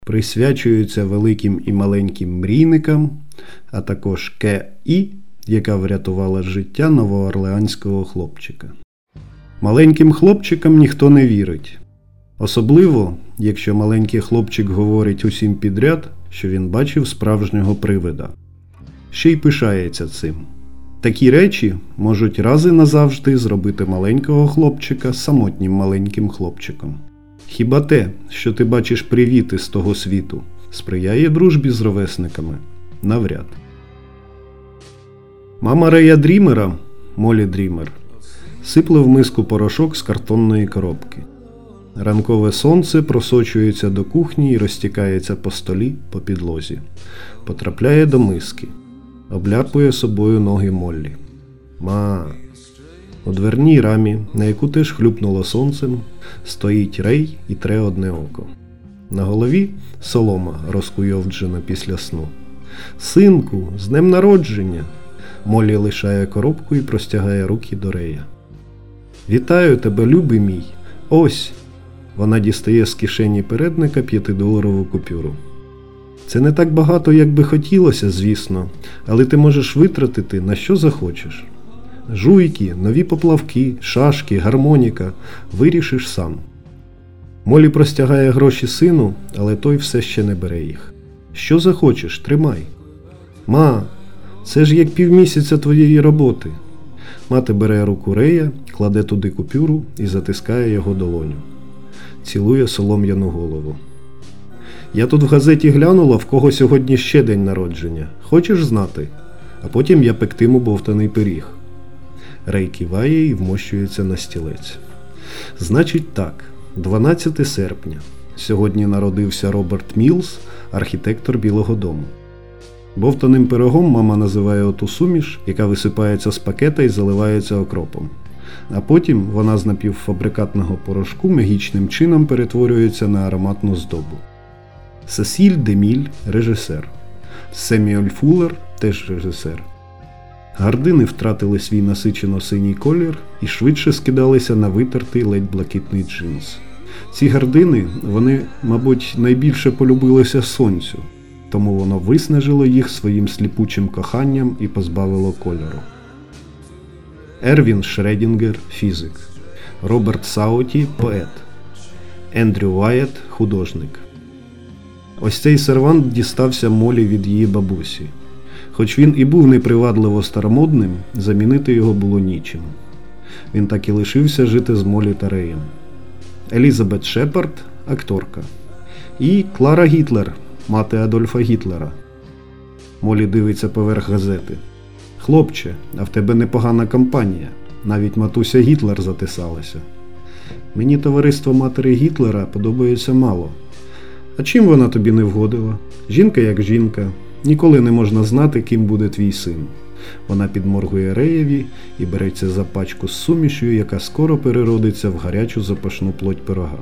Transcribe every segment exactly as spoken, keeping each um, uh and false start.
присвячуються великим і маленьким мрійникам, а також Ке І, яка врятувала життя новоорлеанського хлопчика. Маленьким хлопчикам ніхто не вірить. Особливо, якщо маленький хлопчик говорить усім підряд, що він бачив справжнього привида. Ще й пишається цим. Такі речі можуть раз і назавжди зробити маленького хлопчика самотнім маленьким хлопчиком. Хіба те, що ти бачиш привіти з того світу, сприяє дружбі з ровесниками? Навряд. Мама Рея Дрімера, Молі Дрімер, сипле в миску порошок з картонної коробки. Ранкове сонце просочується до кухні і розтікається по столі, по підлозі. Потрапляє до миски. Обляпує собою ноги Моллі. Ма. У дверній рамі, на яку теж хлюпнуло сонцем, стоїть Рей і тре одне око. На голові солома, розкуйовджена після сну. «Синку, з днем народження!» Моллі лишає коробку і простягає руки до Рея. «Вітаю тебе, любий мій! Ось!» Вона дістає з кишені передника п'ятидоларову купюру. Це не так багато, як би хотілося, звісно, але ти можеш витратити на що захочеш. Жуйки, нові поплавки, шашки, гармоніка – вирішиш сам. Моллі простягає гроші сину, але той все ще не бере їх. Що захочеш, тримай. Ма, це ж як півмісяця твоєї роботи. Мати бере руку Рея, кладе туди купюру і затискає його долоню. Цілує солом'яну голову. Я тут в газеті глянула, в кого сьогодні ще день народження. Хочеш знати? А потім я пектиму бовтаний пиріг. Рей киває і вмощується на стілець. Значить так, дванадцяте серпня. Сьогодні народився Роберт Мілс, архітектор Білого дому. Бовтаним пирогом мама називає оту суміш, яка висипається з пакета і заливається окропом. А потім вона з напівфабрикатного порошку магічним чином перетворюється на ароматну здобу. Сесіль Деміль – режисер. Семюель Фуллер – теж режисер. Гардини втратили свій насичено-синій колір і швидше скидалися на витертий ледь блакитний джинс. Ці гардини, вони, мабуть, найбільше полюбилися сонцю, тому воно виснажило їх своїм сліпучим коханням і позбавило кольору. Ервін Шредінгер – фізик. Роберт Сауті – поет. Ендрю Вайет – художник. Ось цей сервант дістався Моллі від її бабусі. Хоч він і був непривадливо старомодним, замінити його було нічим. Він так і лишився жити з Моллі та Реєм. Елізабет Шепард – акторка. І Клара Гітлер, мати Адольфа Гітлера. Моллі дивиться поверх газети. «Хлопче, а в тебе непогана компанія. Навіть матуся Гітлер затисалася. Мені товариство матері Гітлера подобається мало. А чим вона тобі не вгодила? Жінка як жінка. Ніколи не можна знати, ким буде твій син». Вона підморгує Реєві і береться за пачку з сумішю, яка скоро переродиться в гарячу запашну плоть пирога.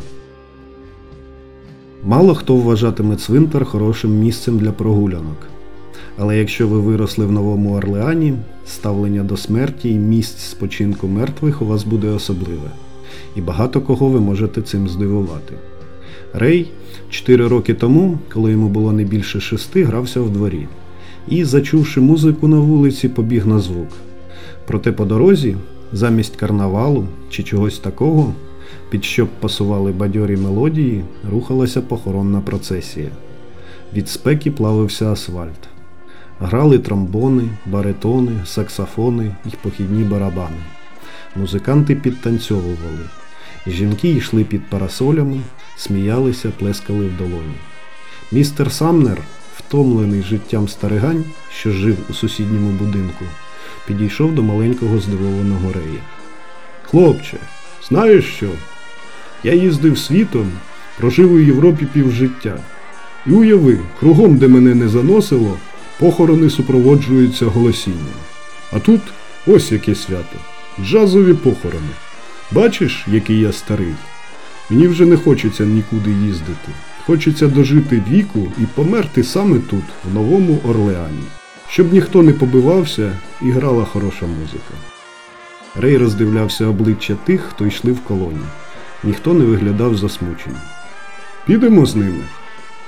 Мало хто вважатиме цвинтар хорошим місцем для прогулянок. Але якщо ви виросли в Новому Орлеані, ставлення до смерті і місць спочинку мертвих у вас буде особливе. І багато кого ви можете цим здивувати. Рей чотири роки тому, коли йому було не більше шести, грався в дворі. І, зачувши музику на вулиці, побіг на звук. Проте по дорозі, замість карнавалу чи чогось такого, під що б пасували бадьорі мелодії, рухалася похоронна процесія. Від спеки плавився асфальт. Грали тромбони, баритони, саксофони і похідні барабани. Музиканти підтанцьовували. Жінки йшли під парасолями, сміялися, плескали в долоні. Містер Самнер, втомлений життям старигань, що жив у сусідньому будинку, підійшов до маленького здивованого Рея. «Хлопче, знаєш що? Я їздив світом, прожив у Європі півжиття. І уяви, кругом, де мене не заносило, похорони супроводжуються голосінням. А тут ось яке свято. Джазові похорони. Бачиш, який я старий? Мені вже не хочеться нікуди їздити. Хочеться дожити віку і померти саме тут, в Новому Орлеані. Щоб ніхто не побивався і грала хороша музика». Рей роздивлявся обличчя тих, хто йшли в колоні. Ніхто не виглядав засмученим. «Підемо з ними?»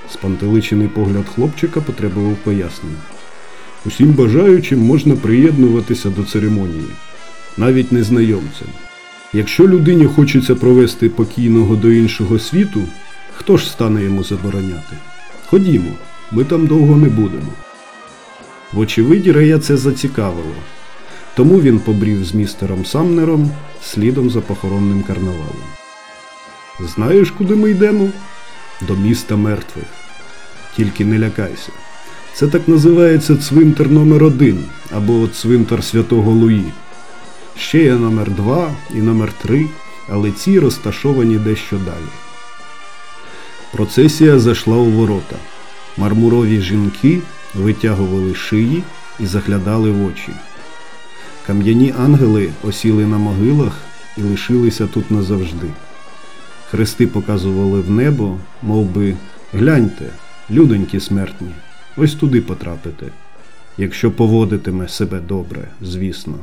Спантеличений погляд хлопчика потребував пояснень. Усім бажаючим можна приєднуватися до церемонії, навіть незнайомцям. Якщо людині хочеться провести покійного до іншого світу, хто ж стане йому забороняти? Ходімо, ми там довго не будемо. Вочевидь, Рея це зацікавило. Тому він побрів з містером Самнером слідом за похоронним карнавалом. Знаєш, куди ми йдемо? До міста мертвих. Тільки не лякайся. Це так називається цвинтар номер один, або цвинтар Святого Луї. Ще є номер два і номер три, але ці розташовані дещо далі. Процесія зайшла у ворота. Мармурові жінки витягували шиї і заглядали в очі. Кам'яні ангели осіли на могилах і лишилися тут назавжди. Хрести показували в небо, мов би, гляньте, людоньки смертні, ось туди потрапите, якщо поводитиме себе добре, звісно.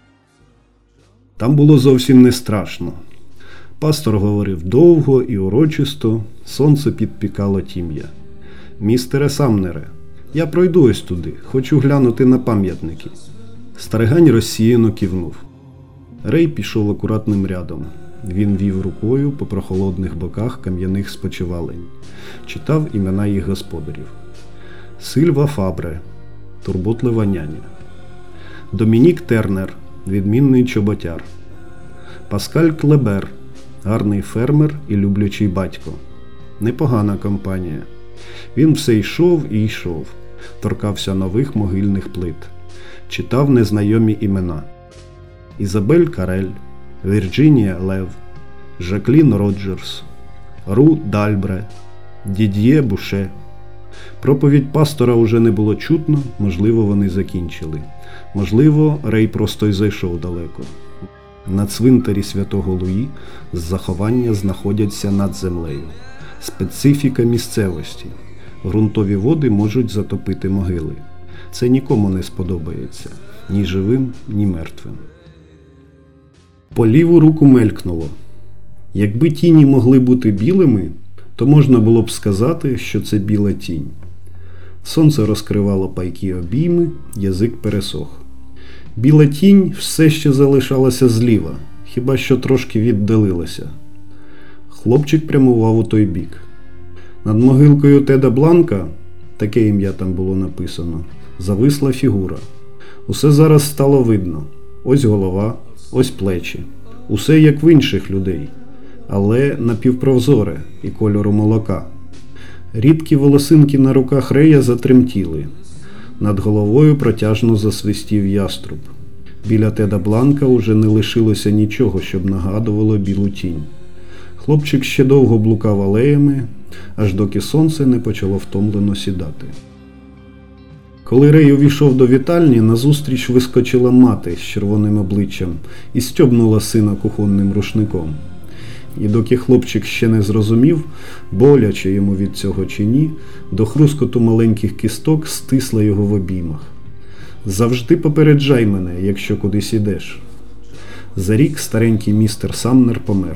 Там було зовсім не страшно. Пастор говорив довго і урочисто, сонце підпікало тім'я. «Містере Самнере, я пройду ось туди, хочу глянути на пам'ятники». Старигань розсіяно кивнув. Рей пішов акуратним рядом. Він вів рукою по прохолодних боках кам'яних спочивалень. Читав імена їх господарів. Сильва Фабре, турботлива няня. Домінік Тернер, відмінний чоботяр. Паскаль Клебер, гарний фермер і люблячий батько. Непогана компанія. Він все йшов і йшов, торкався нових могильних плит. Читав незнайомі імена. Ізабель Карель, Вірджинія Лев, Жаклін Роджерс, Ру Дальбре, Дід'є Буше. Проповідь пастора уже не було чутно, можливо, вони закінчили. Можливо, Рей просто й зайшов далеко. На цвинтарі Святого Луї заховання знаходяться над землею. Специфіка місцевості. Ґрунтові води можуть затопити могили. Це нікому не сподобається. Ні живим, ні мертвим. По ліву руку мелькнуло. Якби тіні могли бути білими, то можна було б сказати, що це біла тінь. Сонце розкривало пайкі обійми, язик пересох. Біла тінь все ще залишалася зліва, хіба що трошки віддалилася. Хлопчик прямував у той бік. Над могилкою Теда Бланка, таке ім'я там було написано, зависла фігура. Усе зараз стало видно. Ось голова, ось плечі. Усе як в інших людей, але напівпрозоре і кольору молока. Рідкі волосинки на руках Рея затремтіли. Над головою протяжно засвистів яструб. Біля Теда Бланка уже не лишилося нічого, щоб нагадувало білу тінь. Хлопчик ще довго блукав алеями, аж доки сонце не почало втомлено сідати. Коли Рей увійшов до вітальні, назустріч вискочила мати з червоним обличчям і стьобнула сина кухонним рушником. І доки хлопчик ще не зрозумів, боляче йому від цього чи ні, до хрускоту маленьких кісток стисла його в обіймах. «Завжди попереджай мене, якщо кудись ідеш». За рік старенький містер Самнер помер.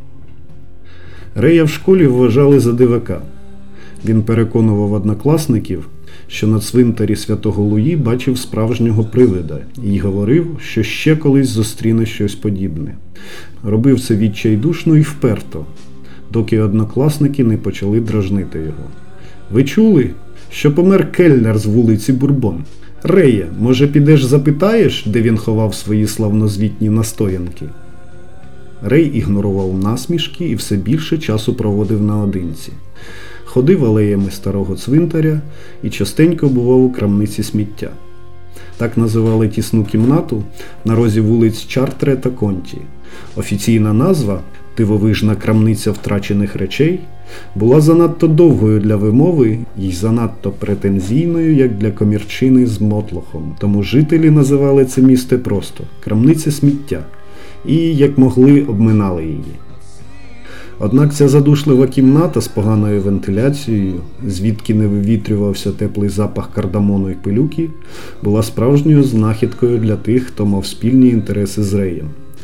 Рея в школі вважали за дивака. Він переконував однокласників, що на цвинтарі Святого Луї бачив справжнього привида і говорив, що ще колись зустріне щось подібне. Робив це відчайдушно і вперто, доки однокласники не почали дражнити його. «Ви чули, що помер кельнер з вулиці Бурбон? Рея, може підеш запитаєш, де він ховав свої славнозвітні настоянки?» Рей ігнорував насмішки і все більше часу проводив наодинці. Ходив алеями старого цвинтаря і частенько бував у крамниці сміття. Так називали тісну кімнату на розі вулиць Чартре та Конті. Офіційна назва «Дивовижна крамниця втрачених речей» була занадто довгою для вимови і занадто претензійною, як для комірчини з мотлохом. Тому жителі називали це місце просто «Крамниця сміття» і, як могли, обминали її. Однак ця задушлива кімната з поганою вентиляцією, звідки не вивітрювався теплий запах кардамону й пилюки, була справжньою знахідкою для тих, хто мав спільні інтереси з Реєм.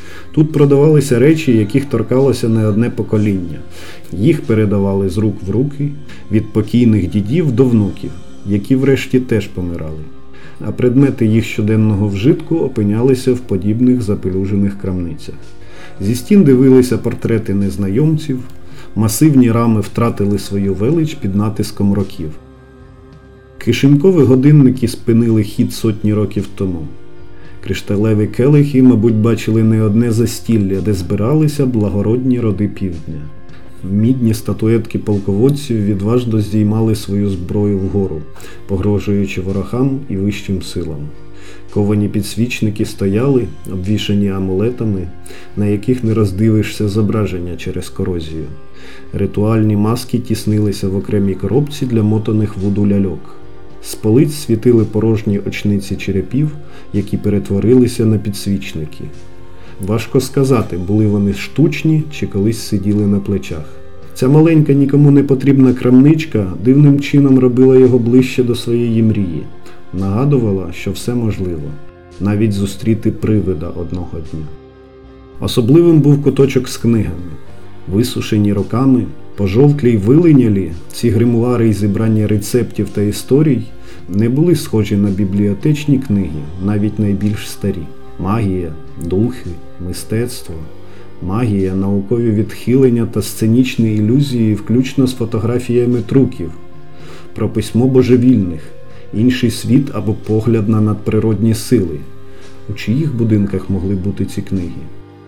Тут продавалися речі, яких торкалося не одне покоління. Їх передавали з рук в руки, від покійних дідів до внуків, які врешті теж помирали. А предмети їх щоденного вжитку опинялися в подібних запелюжених крамницях. Зі стін дивилися портрети незнайомців, масивні рами втратили свою велич під натиском років. Кишенькові годинники спинили хід сотні років тому. Кришталеві келихи, мабуть, бачили не одне застілля, де збиралися благородні роди півдня. Мідні статуетки полководців відважно здіймали свою зброю вгору, погрожуючи ворогам і вищим силам. Ковані підсвічники стояли, обвішані амулетами, на яких не роздивишся зображення через корозію. Ритуальні маски тіснилися в окремій коробці для мотаних вуду ляльок. З полиць світили порожні очниці черепів, які перетворилися на підсвічники. Важко сказати, були вони штучні чи колись сиділи на плечах. Ця маленька нікому не потрібна крамничка дивним чином робила його ближче до своєї мрії. Нагадувала, що все можливо. Навіть зустріти привида одного дня. Особливим був куточок з книгами. Висушені роками, пожовклі й вилинялі, ці гримуари й зібрання рецептів та історій не були схожі на бібліотечні книги, навіть найбільш старі. Магія, духи, мистецтво, магія, наукові відхилення та сценічні ілюзії, включно з фотографіями труків, про письмо божевільних, інший світ або погляд на надприродні сили. У чиїх будинках могли бути ці книги?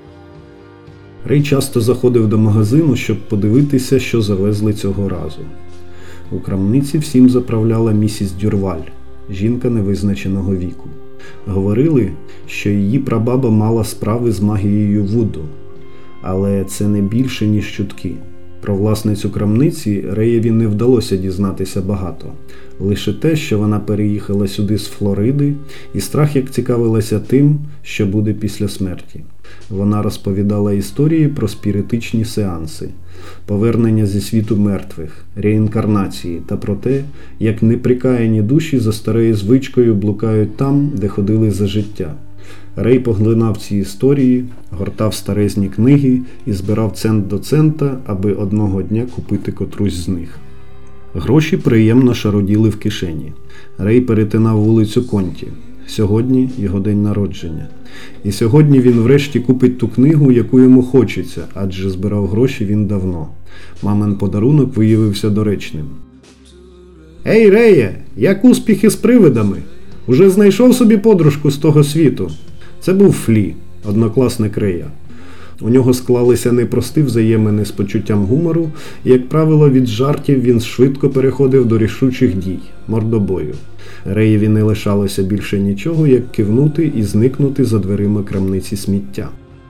Рей часто заходив до магазину, щоб подивитися, що завезли цього разу. У крамниці всім заправляла місіс Дюрваль, жінка невизначеного віку. Говорили, що її прабаба мала справи з магією Вуду, але це не більше, ніж чутки. Про власницю крамниці Реєві не вдалося дізнатися багато. Лише те, що вона переїхала сюди з Флориди, і страх як цікавилася тим, що буде після смерті. Вона розповідала історії про спіритичні сеанси, повернення зі світу мертвих, реінкарнації та про те, як неприкаяні душі за старою звичкою блукають там, де ходили за життя. Рей поглинав ці історії, гортав старезні книги і збирав цент до цента, аби одного дня купити котрусь з них. Гроші приємно шароділи в кишені. Рей перетинав вулицю Конті. Сьогодні його день народження. І сьогодні він врешті купить ту книгу, яку йому хочеться, адже збирав гроші він давно. Мамин подарунок виявився доречним. «Ей, Реє, як успіхи з привидами? Уже знайшов собі подружку з того світу?» Це був Флі, однокласник Рея. У нього склалися непрості взаємини з почуттям гумору, і, як правило, від жартів він швидко переходив до рішучих дій – мордобою. Реєві не лишалося більше нічого, як кивнути і зникнути за дверима крамниці сміття.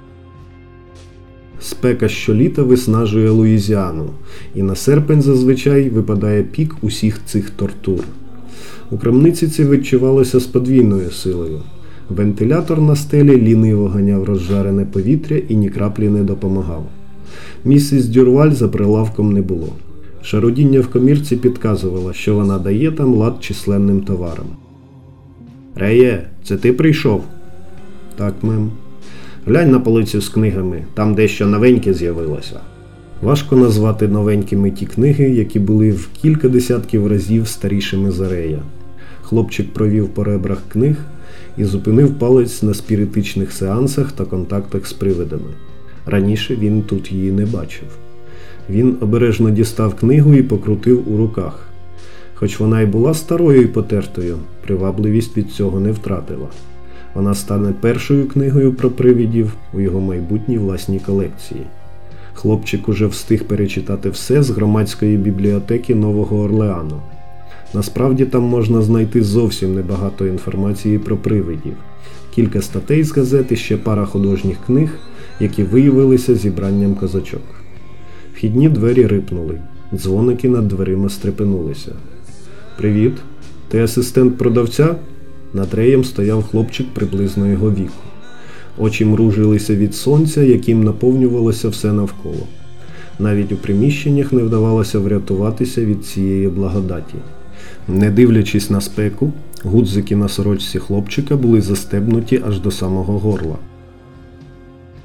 Спека щоліта виснажує Луїзіану, і на серпень зазвичай випадає пік усіх цих тортур. У крамниці це відчувалося з подвійною силою. Вентилятор на стелі ліниво ганяв розжарене повітря і ні краплі не допомагав. Місіс Дюрваль за прилавком не було. Шародіння в комірці підказувало, що вона дає там лад численним товарам. «Реє, це ти прийшов?» «Так, мем». «Глянь на полицю з книгами, там дещо новеньке з'явилося». Важко назвати новенькими ті книги, які були в кілька десятків разів старішими за Рея. Хлопчик провів по ребрах книг і зупинив палець на спіритичних сеансах та контактах з привидами. Раніше він тут її не бачив. Він обережно дістав книгу і покрутив у руках. Хоч вона й була старою і потертою, привабливість від цього не втратила. Вона стане першою книгою про привидів у його майбутній власній колекції. Хлопчик уже встиг перечитати все з громадської бібліотеки Нового Орлеану. Насправді там можна знайти зовсім небагато інформації про привидів. Кілька статей з газет і ще пара художніх книг, які виявилися зібранням казочок. Вхідні двері рипнули. Дзвоники над дверима стрепенулися. «Привіт. Ти асистент продавця?» Над Реєм стояв хлопчик приблизно його віку. Очі мружилися від сонця, яким наповнювалося все навколо. Навіть у приміщеннях не вдавалося врятуватися від цієї благодаті. Не дивлячись на спеку, гудзики на сорочці хлопчика були застебнуті аж до самого горла.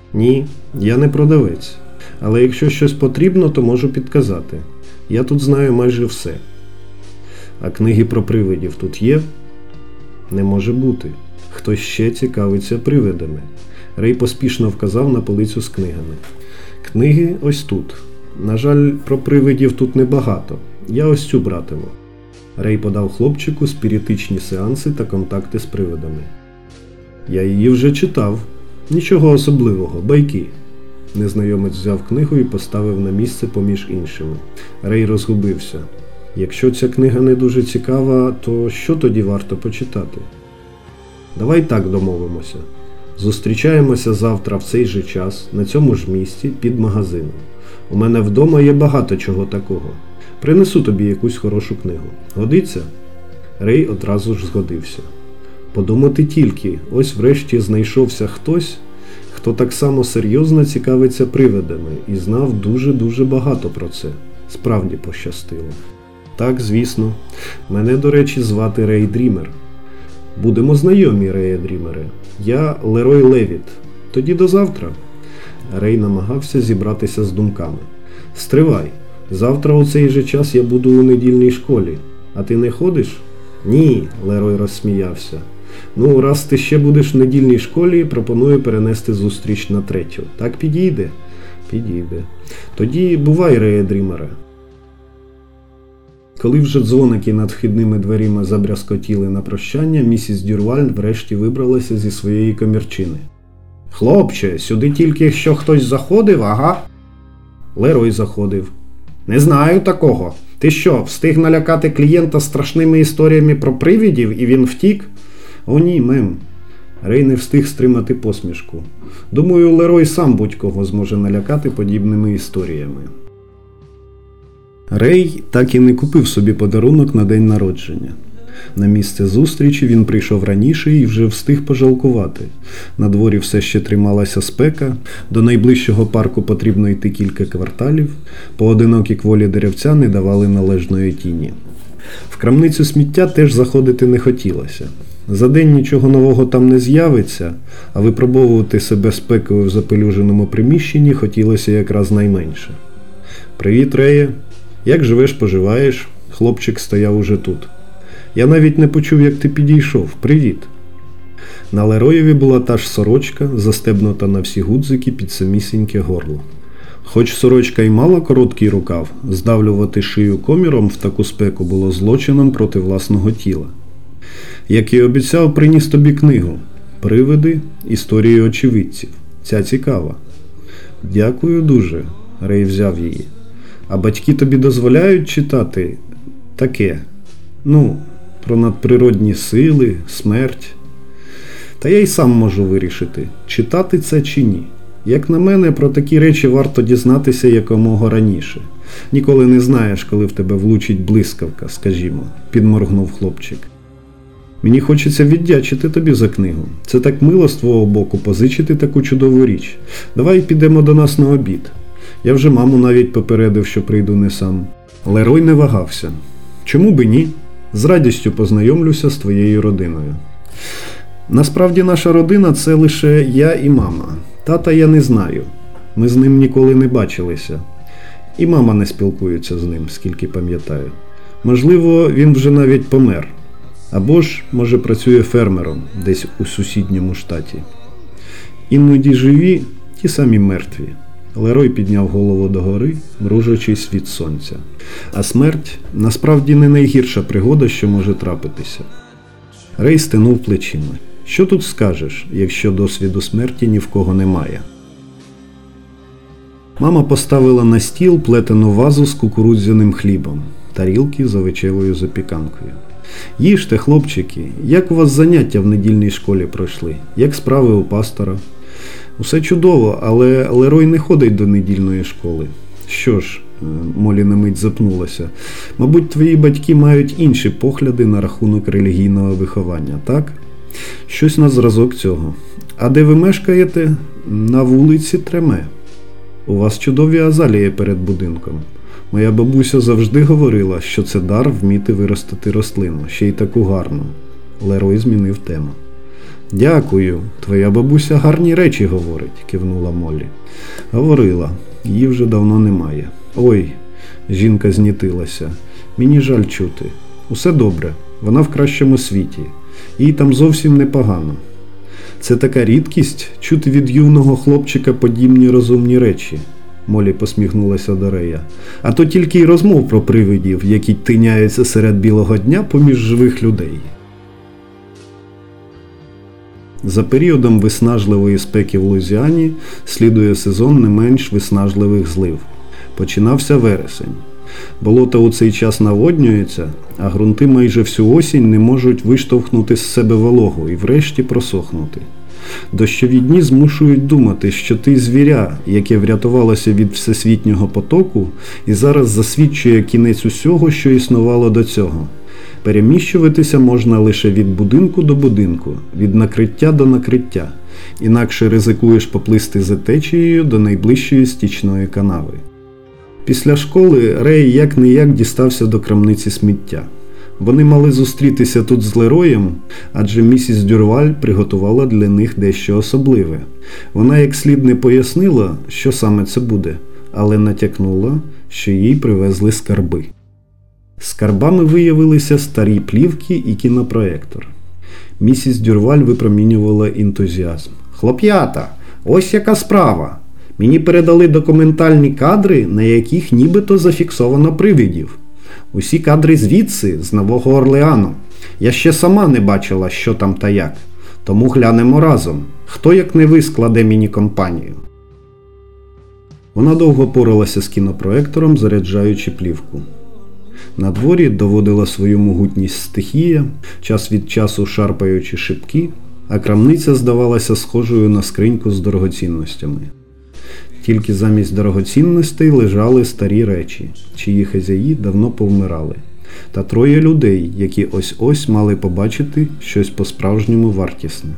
Ні, я не продавець. Але якщо щось потрібно, то можу підказати. Я тут знаю майже все. А книги про привидів тут є? Не може бути. Хтось ще цікавиться привидами. Рей поспішно вказав на полицю з книгами. Книги ось тут. На жаль, про привидів тут небагато. Я ось цю братиму. Рей подав хлопчику спіритичні сеанси та контакти з привидами. Я її вже читав. Нічого особливого, байки. Незнайомець взяв книгу і поставив на місце поміж іншими. Рей розгубився. Якщо ця книга не дуже цікава, то що тоді варто почитати? Давай так домовимося. Зустрічаємося завтра в цей же час, на цьому ж місці, під магазином. У мене вдома є багато чого такого. Принесу тобі якусь хорошу книгу. Годиться? Рей одразу ж згодився. Подумати тільки, ось врешті знайшовся хтось, хто так само серйозно цікавиться привидами і знав дуже-дуже багато про це. Справді пощастило. Так, звісно. Мене, до речі, звати Рей Дрімер. Будемо знайомі, Реє Дрімере. Я Лерой Левіт. Тоді до завтра. Рей намагався зібратися з думками. Стривай. Завтра у цей же час я буду у недільній школі. А ти не ходиш? Ні, Лерой розсміявся. Ну, раз ти ще будеш в недільній школі, пропоную перенести зустріч на третю. Так підійде? Підійде. Тоді бувай, Реє Дрімере. Коли вже дзвоники над вхідними дверима забрязкотіли на прощання, місіс Дюрваль врешті вибралася зі своєї комірчини. «Хлопче, сюди тільки що хтось заходив, ага?» Лерой заходив. «Не знаю такого. Ти що, встиг налякати клієнта страшними історіями про привидів і він втік?» «О ні, мем». Рей не встиг стримати посмішку. «Думаю, Лерой сам будь-кого зможе налякати подібними історіями». Рей так і не купив собі подарунок на день народження. На місце зустрічі він прийшов раніше і вже встиг пожалкувати. На дворі все ще трималася спека, до найближчого парку потрібно йти кілька кварталів, поодинокі кволі деревця не давали належної тіні. В крамницю сміття теж заходити не хотілося. За день нічого нового там не з'явиться, а випробовувати себе спекою в запелюженому приміщенні хотілося якраз найменше. «Привіт, Реє! Як живеш-поживаєш?» Хлопчик стояв уже тут. «Я навіть не почув, як ти підійшов. Привіт!» На Лероєві була та ж сорочка, застебнута на всі гудзики під самісіньке горло. Хоч сорочка й мала короткий рукав, здавлювати шию коміром в таку спеку було злочином проти власного тіла. Як і обіцяв, приніс тобі книгу «Привиди. Історії очевидців». Ця цікава. «Дякую дуже», Рей взяв її. «А батьки тобі дозволяють читати таке? Ну, про надприродні сили, смерть?» «Та я й сам можу вирішити, читати це чи ні. Як на мене, про такі речі варто дізнатися якомога раніше. Ніколи не знаєш, коли в тебе влучить блискавка, скажімо», – підморгнув хлопчик. «Мені хочеться віддячити тобі за книгу. Це так мило з твого боку позичити таку чудову річ. Давай підемо до нас на обід. Я вже маму навіть попередив, що прийду не сам». Лерой не вагався. «Чому би ні? З радістю познайомлюся з твоєю родиною». «Насправді наша родина – це лише я і мама. Тата я не знаю. Ми з ним ніколи не бачилися. І мама не спілкується з ним, скільки пам'ятаю. Можливо, він вже навіть помер. Або ж, може, працює фермером десь у сусідньому штаті. Іноді живі, ті самі мертві». Лерой підняв голову догори, мружачись від сонця. А смерть насправді не найгірша пригода, що може трапитися. Рей стенув плечима. Що тут скажеш, якщо досвіду смерті ні в кого немає? Мама поставила на стіл плетену вазу з кукурудзяним хлібом, тарілки з овочевою запіканкою. «Їжте, хлопчики, як у вас заняття в недільній школі пройшли? Як справи у пастора?» «Усе чудово, але Лерой не ходить до недільної школи». «Що ж», Молі на мить запнулася, «мабуть, твої батьки мають інші погляди на рахунок релігійного виховання, так?» «Щось на зразок цього. А де ви мешкаєте?» «На вулиці Треме». «У вас чудові азалії перед будинком. Моя бабуся завжди говорила, що це дар вміти виростити рослину, ще й таку гарну». Лерой змінив тему. Дякую, твоя бабуся гарні речі говорить, кивнула Моллі. Говорила, її вже давно немає. Ой, жінка знітилася. Мені жаль чути. Усе добре, вона в кращому світі. Їй там зовсім непогано. Це така рідкість чути від юного хлопчика подібні розумні речі. Моллі посміхнулася до Рея. А то тільки й розмов про привидів, які тиняються серед білого дня поміж живих людей. За періодом виснажливої спеки в Луїзіані слідує сезон не менш виснажливих злив. Починався вересень. Болота у цей час наводнюються, а ґрунти майже всю осінь не можуть виштовхнути з себе вологу і врешті просохнути. Дощові дні змушують думати, що ти звіря, яке врятувалося від всесвітнього потоку і зараз засвідчує кінець усього, що існувало до цього. Переміщуватися можна лише від будинку до будинку, від накриття до накриття, інакше ризикуєш поплисти за течією до найближчої стічної канави. Після школи Рей як-не-як дістався до крамниці сміття. Вони мали зустрітися тут з Лероєм, адже місіс Дюрваль приготувала для них дещо особливе. Вона як слід не пояснила, що саме це буде, але натякнула, що їй привезли скарби. Скарбами виявилися старі плівки і кінопроектор. Місіс Дюрваль випромінювала ентузіазм. «Хлоп'ята, ось яка справа! Мені передали документальні кадри, на яких нібито зафіксовано привидів. Усі кадри звідси, з Нового Орлеану. Я ще сама не бачила, що там та як. Тому глянемо разом. Хто, як не ви, складе мені компанію?» Вона довго поралася з кінопроектором, заряджаючи плівку. На дворі доводила свою могутність стихія, час від часу шарпаючи шибки, а крамниця здавалася схожою на скриньку з дорогоцінностями. Тільки замість дорогоцінностей лежали старі речі, чиї хазяї давно повмирали, та троє людей, які ось-ось мали побачити щось по-справжньому вартісне.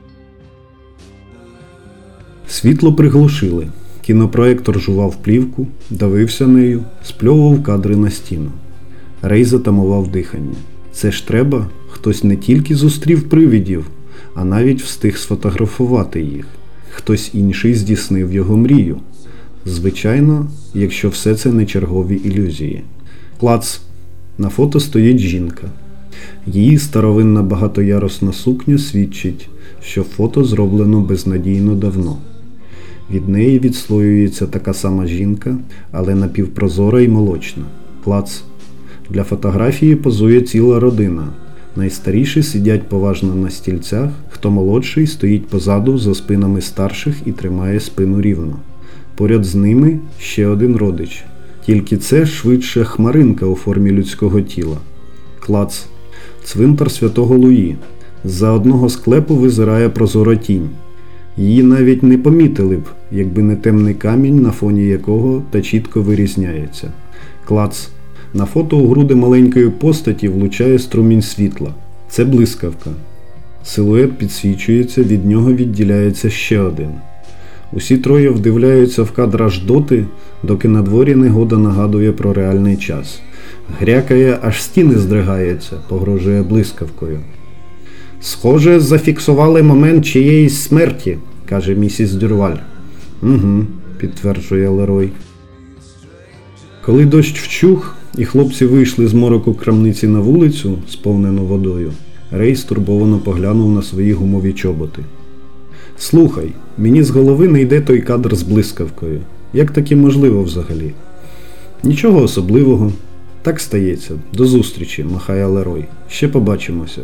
Світло приглушили. Кінопроектор жував плівку, давився нею, спльовував кадри на стіну. Рей затамував дихання. Це ж треба, хтось не тільки зустрів привидів, а навіть встиг сфотографувати їх. Хтось інший здійснив його мрію. Звичайно, якщо все це не чергові ілюзії. Клац. На фото стоїть жінка. Її старовинна багатоярусна сукня свідчить, що фото зроблено безнадійно давно. Від неї відслоюється така сама жінка, але напівпрозора і молочна. Клац. Для фотографії позує ціла родина. Найстаріші сидять поважно на стільцях, хто молодший стоїть позаду за спинами старших і тримає спину рівно. Поряд з ними ще один родич. Тільки це швидше хмаринка у формі людського тіла. Клац. Цвинтар Святого Луї. З-за одного склепу визирає прозора тінь. Її навіть не помітили б, якби не темний камінь, на фоні якого та чітко вирізняється. Клац. На фото у груди маленької постаті влучає струмінь світла. Це блискавка. Силует підсвічується, від нього відділяється ще один. Усі троє вдивляються в кадр аж доти, доки на дворі негода нагадує про реальний час. Грякає, аж стіни здригаються, погрожує блискавкою. «Схоже, зафіксували момент чиєїсь смерті», – каже місіс Дюрваль. «Угу», – підтверджує Лерой. Коли дощ вчух, і хлопці вийшли з мороку крамниці на вулицю, сповнену водою, Рей стурбовано поглянув на свої гумові чоботи. «Слухай, мені з голови не йде той кадр з блискавкою. Як таке можливо взагалі?» «Нічого особливого. Так стається. До зустрічі», – махає Лерой. «Ще побачимося».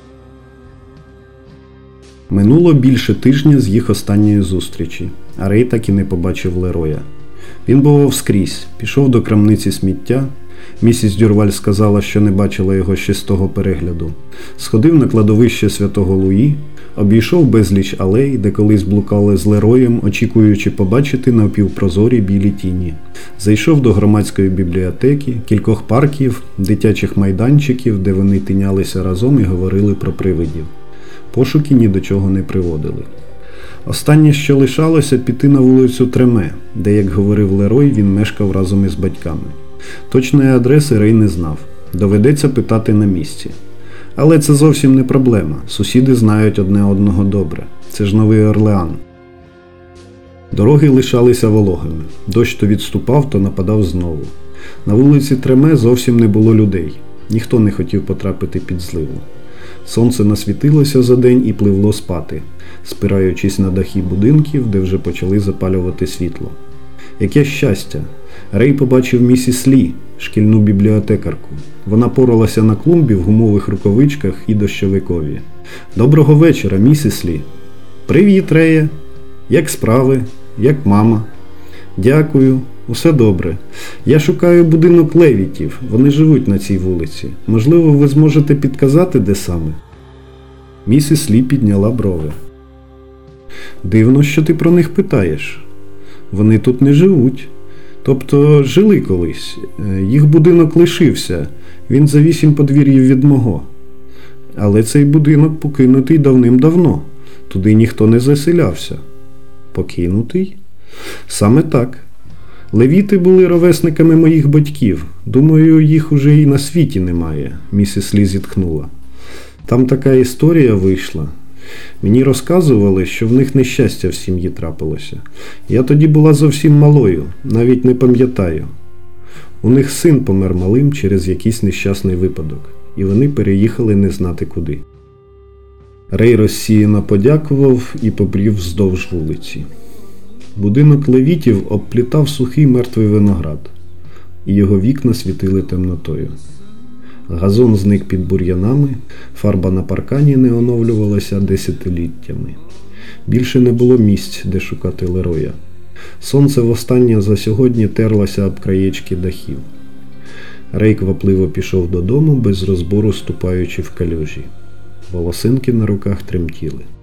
Минуло більше тижня з їх останньої зустрічі, а Рей так і не побачив Лероя. Він бував скрізь, пішов до крамниці сміття. Місіс Дюрваль сказала, що не бачила його ще з того перегляду. Сходив на кладовище Святого Луї, обійшов безліч алей, де колись блукали з Лероєм, очікуючи побачити напівпрозорі білі тіні. Зайшов до громадської бібліотеки, кількох парків, дитячих майданчиків, де вони тинялися разом і говорили про привидів. Пошуки ні до чого не приводили. Останнє, що лишалося, піти на вулицю Треме, де, як говорив Лерой, він мешкав разом із батьками. Точної адреси Рей не знав. Доведеться питати на місці. Але це зовсім не проблема. Сусіди знають одне одного добре. Це ж Новий Орлеан. Дороги лишалися вологими. Дощ то відступав, то нападав знову. На вулиці Треме зовсім не було людей. Ніхто не хотів потрапити під зливу. Сонце насвітилося за день і пливло спати, спираючись на дахи будинків, де вже почали запалювати світло. Яке щастя! Рей побачив місіс Лі, шкільну бібліотекарку. Вона поралася на клумбі в гумових рукавичках і дощовикові. «Доброго вечора, місіс Лі!» «Привіт, Реє! Як справи? Як мама?» «Дякую, усе добре. Я шукаю будинок Левітів, вони живуть на цій вулиці. Можливо, ви зможете підказати, де саме?» Місіс Лі підняла брови. «Дивно, що ти про них питаєш. Вони тут не живуть. Тобто, жили колись. Їх будинок лишився. Він за вісім подвір'їв від мого. Але цей будинок покинутий давним-давно. Туди ніхто не заселявся». «Покинутий?» «Саме так. Левіти були ровесниками моїх батьків. Думаю, їх уже і на світі немає», – місіс Лі зітхнула. «Там така історія вийшла. Мені розказували, що в них нещастя в сім'ї трапилося. Я тоді була зовсім малою, навіть не пам'ятаю. У них син помер малим через якийсь нещасний випадок, і вони переїхали не знати куди». Рей розсіяно подякував і побрів вздовж вулиці. Будинок Левітів обплітав сухий мертвий виноград, і його вікна світили темнотою. Газон зник під бур'янами, фарба на паркані не оновлювалася десятиліттями. Більше не було місць, де шукати Лероя. Сонце востаннє за сьогодні терлося об краєчки дахів. Рей квапливо пішов додому, без розбору ступаючи в калюжі. Волосинки на руках тремтіли.